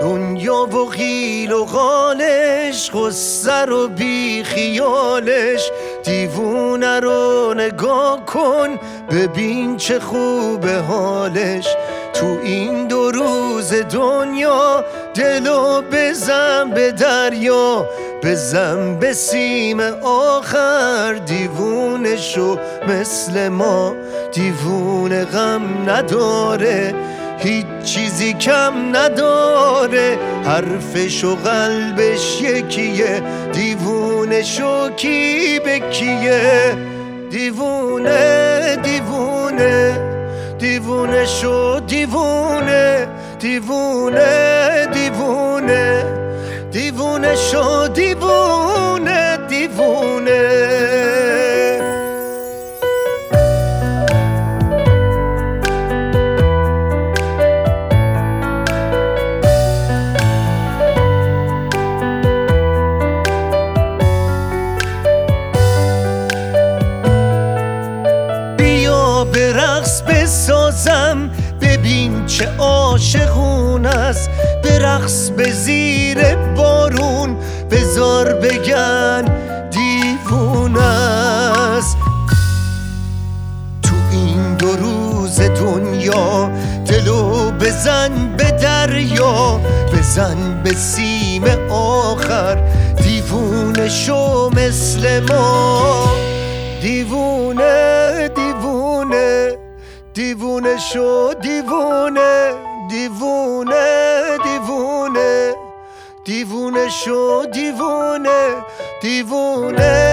دنیا و قیل و قالش، غصه رو بی خیالش. دیوونه رو نگاه کن ببین چه خوبه حالش. تو این 2 روز دنیا دلو بزن به دریا، بزن به سیم آخر. دیوونه شو مثل ما، دیوونه غم نداره، هیچ چیزی کم نداره. حرفش و قلبش یکیه، دیوونه شو کی به کیه. دیوونه دیوونه دیوونه شو، دیوونه دیوونه دیوونه دیوونه شو، دیوونه دیوونه. به رقص بسازم ببین چه عاشقون است. به رقص به زیر بارون بزار بگن دیوونه است. تو این 2 روز دنیا دلو بزن به دریا، بزن به سیم آخر. دیوونه شو مثل ما، دیوونه دیوونه دیوونه شو، دیوونه دیوونه دیوونه دیوونه شو، دیوونه دیوونه.